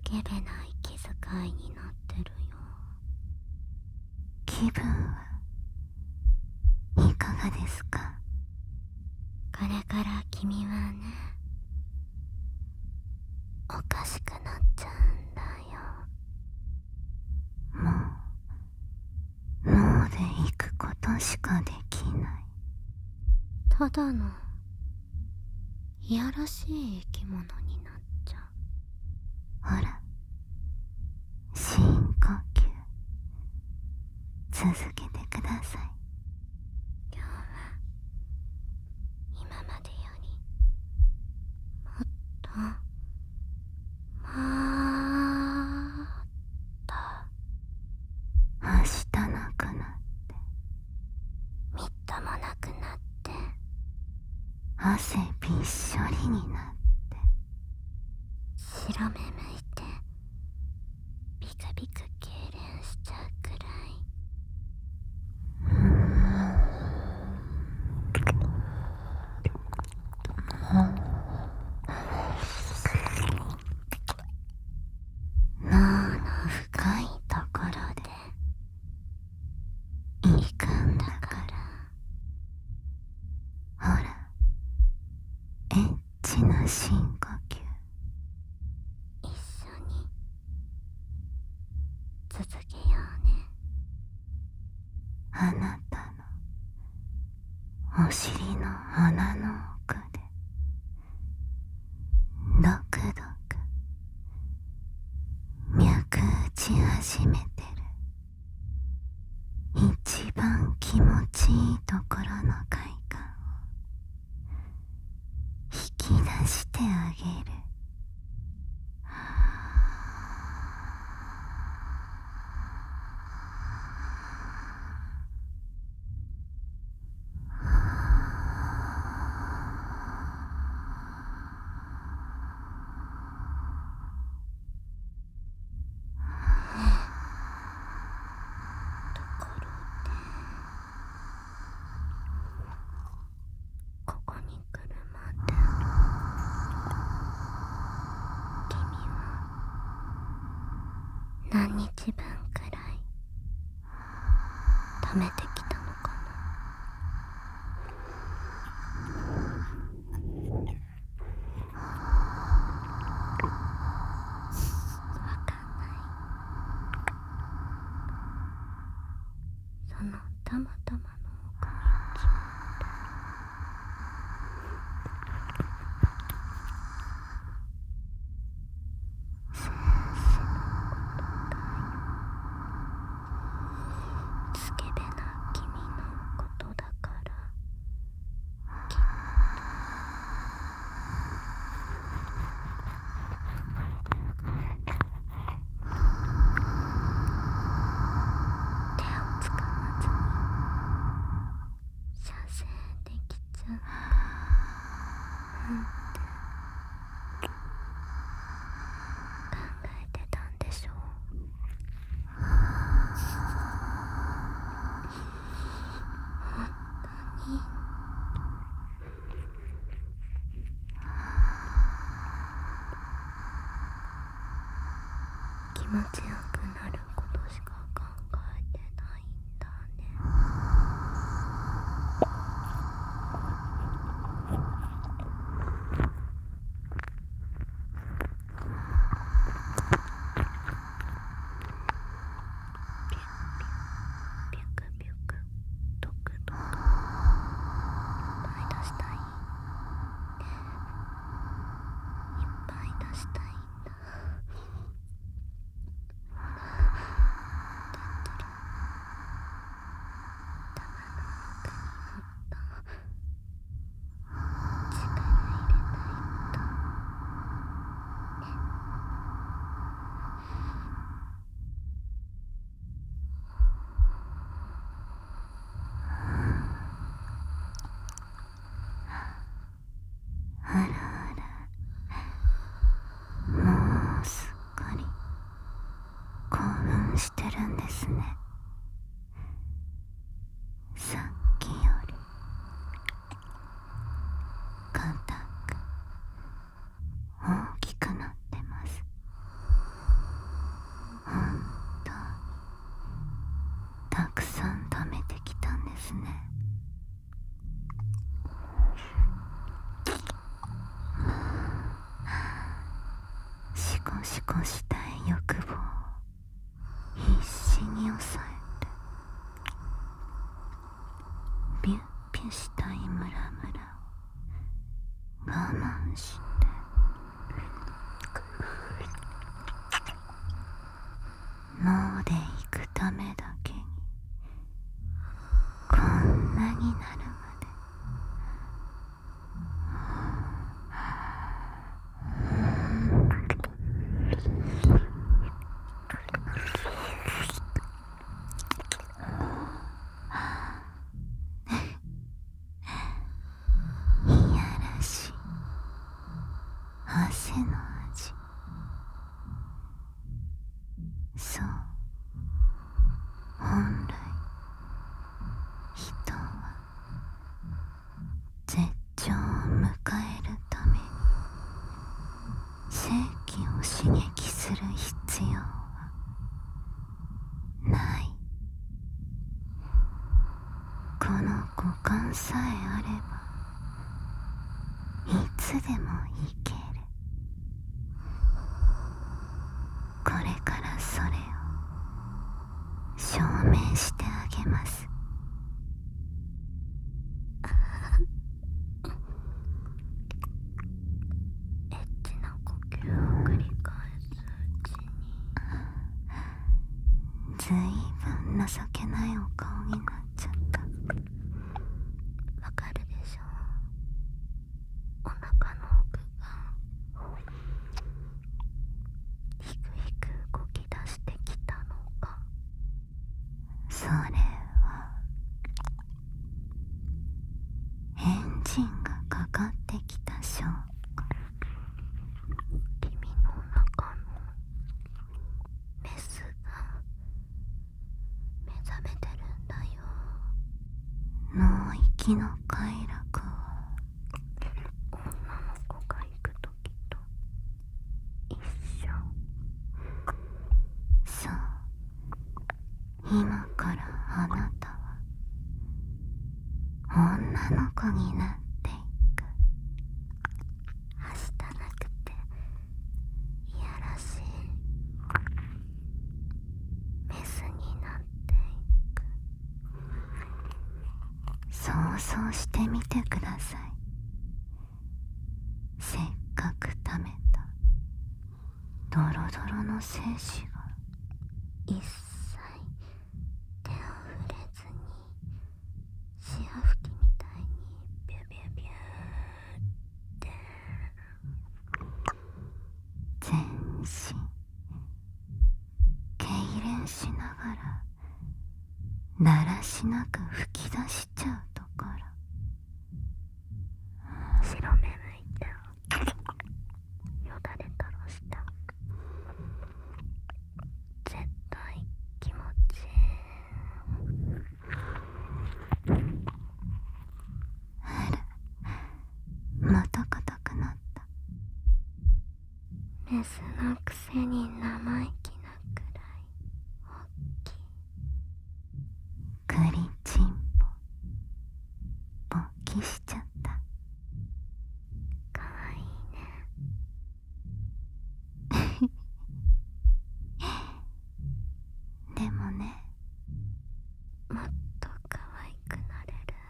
ケベな息遣いになってるよ。 気分はいかがですか？ これから君はね、おかしくなっちゃうんだよ。 もう脳で行くことしかできない。 ただのいやらしい生き物になっちゃう。 ほら、深呼吸続けてください。 今日は今までよりもっと明日なくなってみっともなくなって汗びっしょりになって白目向いてビクビク痙攣しちゃうくらい。 脳の深いところで行くんだから。ほら、エッチな深呼吸一緒に続けようね。 あなたのお尻の穴の奥でドクドク脈打ち始めてる。一番気持ちいいところの快感を引き出してあげる。 ところでここに来るまで君は何日分くらい貯めてきたのかな。わかんない。そのたまたまのおかげち先生のことだよ。スケベな君のことだからきっ手を使わずに射精できちゃうなんて考えてたんでしょう。本当に気持ちよくなることしか考えてないんだね。ピュクピュクドクドクいっぱい出したい。いっぱい出したいんだ。だったら玉の奥にもっと力入れないとね。 あらあら、もうすっかり興奮してるんですね。さっきより硬く大きくなってます。 で行くためだけにこんなになるまでいやらしい汗の味。そう、本来人は絶頂を迎えるために生気を刺激する必要はない。この五感さえあればいつでもいける。これからそれを証明してあげます。 エッチな呼吸を繰り返すうちにずいぶん情けないお顔になっちゃった。 わかるでしょう。お腹の奥がひくひく動き出してきたのが。 それはエンジンがかかってきた証拠。 君の中のメスが目覚めてるんだよ。 脳域の快楽は女の子が行くときと一緒。 そう、今からあなたは女の子になっていく。 はしたなくていやらしいメスになっていく。 想像してみてください。せっかく溜めたドロドロの精子が一切手を触れずに潮吹きみたいにビュビュビューって全身痙攣しながらだらしなく吹き出しちゃうところ。 白目向いてよだれ垂らした絶対気持ちいい。 あら、また硬くなった。 メスのくせに生意気なくらい大きい。 栗ちんぽ勃起しちゃった。 かわいいね。 でもね、 もっと可愛くなれる。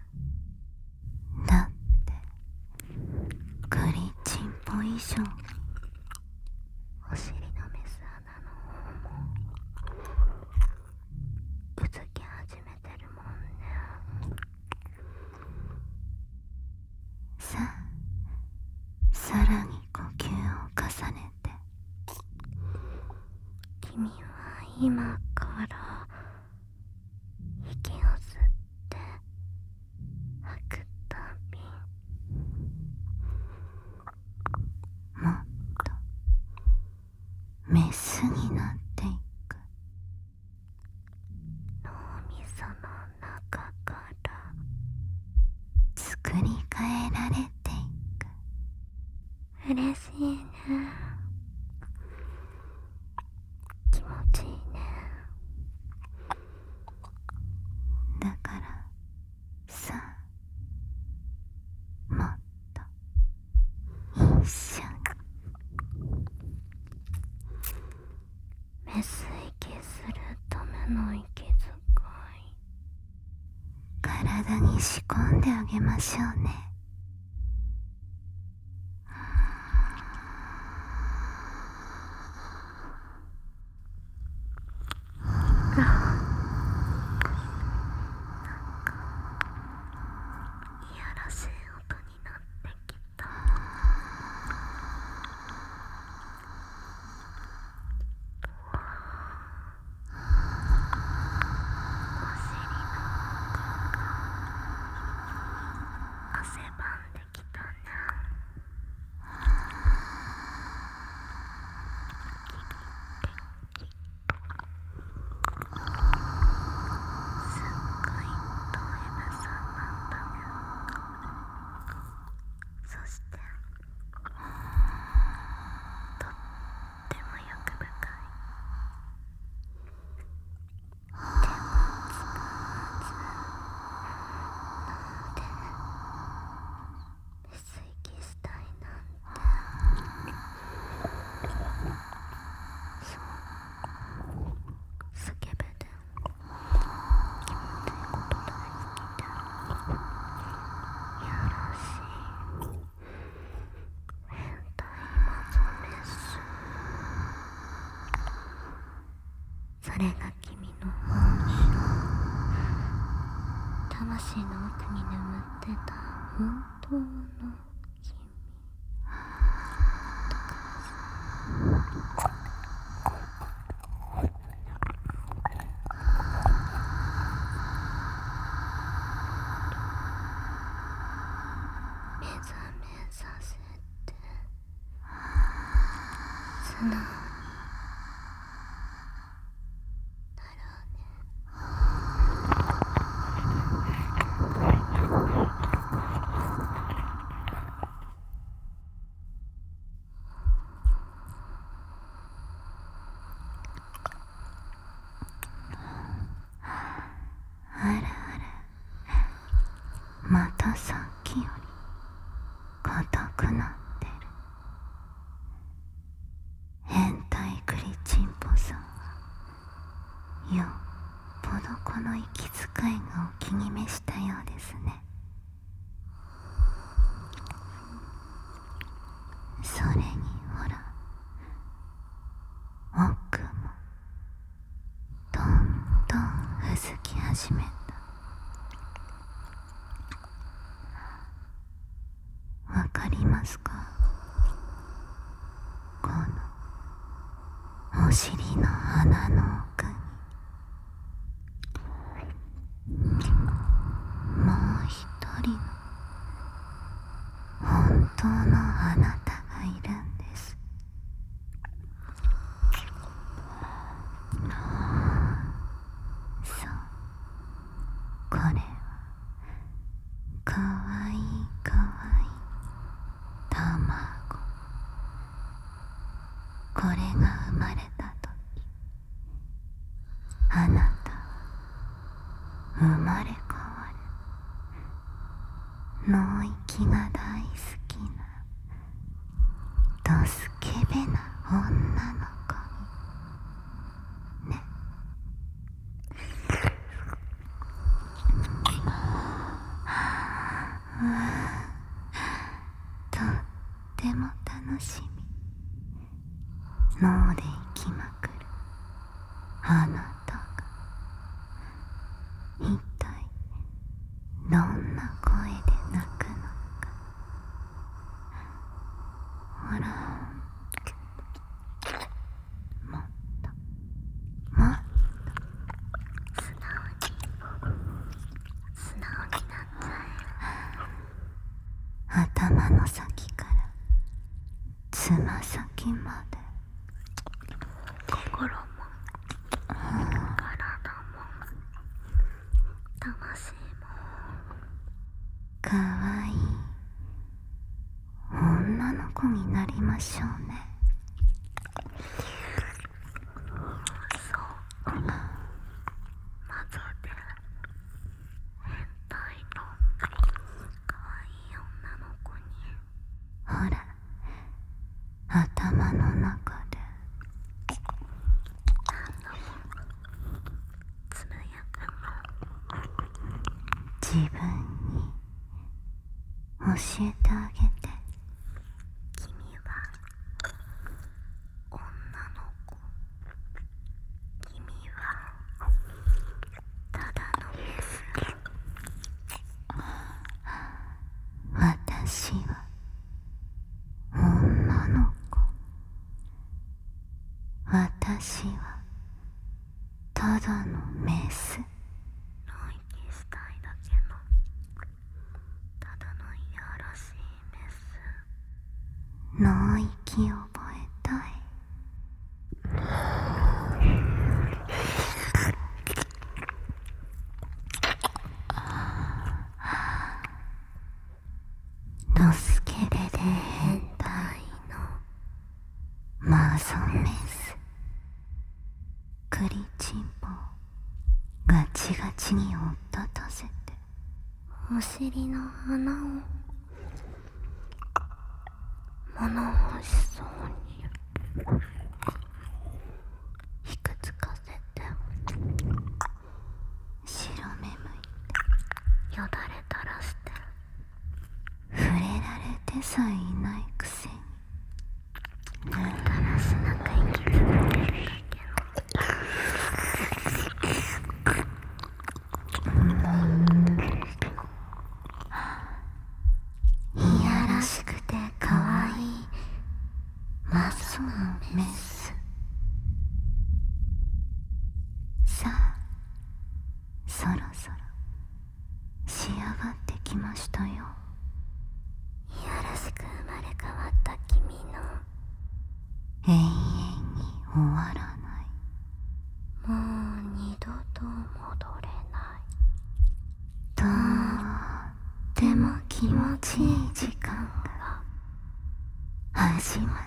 だって栗ちんぽ以上お尻のメス穴の方もうずき始めてるもんね。 さあ、さらに呼吸を重ねて。 君は今から息を吸って吐くたびもっとメスになっていく。 脳みその中から作り変えられていく。 嬉しいね。気持ちいいね。 だからさあ、もっと一緒に。 メス息するための息遣い。 体に仕込んであげましょうね。 らしい音になってきた。お尻の汗ばんできたね。すっごい遠いブさんなんだね。そしてとっても欲深い。手をつかずで水気したいなんて。そうスケベで気持ちいいこと大好きでやらしい変態マゾメス。それが君の本性。魂の奥に眠ってた本当の君だからさ。目覚めさせて素直になろうね。 あらあら、またさっきより硬くなってる。変態クリチンポさんはよっぽどこの息遣いがお気に召したようですね。それにほら、奥もどんどんうずき始めた。わかりますか？このお尻の穴の奥にもう一人の本当のあなたがいるんです。そう、これはかわいいかわいい卵。これが生まれた時、あなたは生まれ変わる脳域が大好きなドスケベな女の子にね。とっても楽しみ。脳で生きまくるあなたが一体どんな声で泣くのか。ほら、もっともっ素直になっちゃと頭の先からつま先まで心も体も魂もかわいい女の子になりましょうね。 そうマゾで変態のかわいい女の子に。 ほら、頭の中で何度もつぶやくの。 自分に教えてあげて。 君は女の子。君は私はただのメス。 内気したいだけのただのいやらしいメス。 脳域覚えたい。ドスケベで変態のマゾメス。クリチンポガチガチに追っ立たせて、 お尻の穴を物欲しそうにひくつかせて、 白目向いてよだれ垂らして触れられてさえいないくせに、 だらしなく生きてるだけいやらしくてかわいいマゾのメス。さあそろそろ仕上がってきましたよ。 いやらしく生まれ変わった君の永遠に終わらない、 もう二度と戻れないとっても気持ちいい時間が始ま